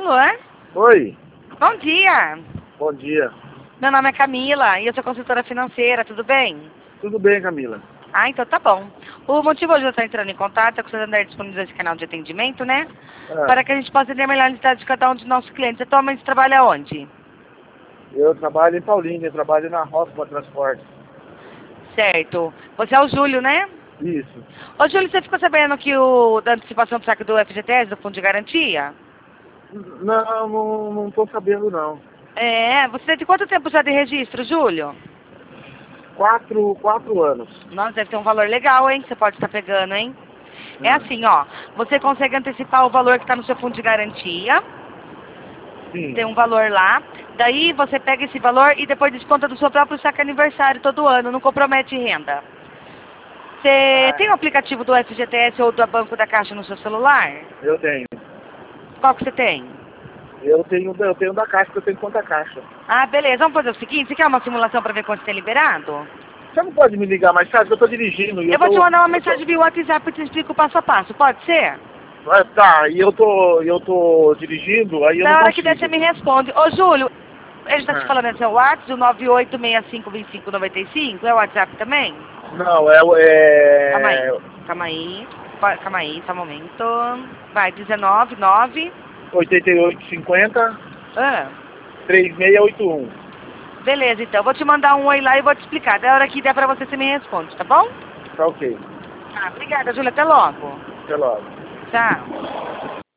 Alô? Oi, Bom dia. bom dia. Meu nome é Camila e eu sou consultora financeira, tudo bem? Tudo bem, Camila? Ah, então tá bom. O motivo hoje de eu estar entrando em contato é que vocês andarem disponíveis nesse canal de atendimento, né? Para que a gente possa ter a melhor necessidade de cada um dos nossos clientes. Atualmente trabalha onde? Eu trabalho em Paulínia, eu trabalho na Rospa Transporte. Certo. Você é o Júlio, né? Isso. Ô, Júlio, você ficou sabendo que da antecipação do saque do FGTS, do Fundo de Garantia? Não tô sabendo não. É, você tem quanto tempo já de registro, Júlio? 4 anos. Nossa, deve ter um valor legal, hein, que você pode estar pegando, hein? É Hum. assim, ó, você consegue antecipar o valor que está no seu fundo de garantia, Sim. tem um valor lá, daí você pega esse valor e depois desconta do seu próprio saque aniversário todo ano, não compromete renda. Você tem o aplicativo do FGTS ou do Banco da Caixa no seu celular? Eu tenho. Qual que você tem? Eu tenho da Caixa, eu tenho conta Caixa. Ah, beleza, vamos fazer o seguinte, você quer uma simulação para ver quanto tem liberado? Você não pode me ligar mais tarde, que eu tô dirigindo. Eu vou te mandar uma mensagem via WhatsApp e te explico o passo a passo, pode ser? Tá, e eu tô dirigindo, aí eu Na não hora que der, consigo. você me responde. Ô, Júlio, ele tá te Ah. falando esse é o WhatsApp, o 98652595, é o WhatsApp também? Não, Calma aí, calma aí, calma aí, só um momento. Vai, 199. 8850 Ah, 3681. beleza, então. Vou te mandar um oi lá e vou te explicar. Da hora que der pra você, você me responde, tá bom? Tá ok. Ah, obrigada, Júlia. Até logo. Até logo. Tchau.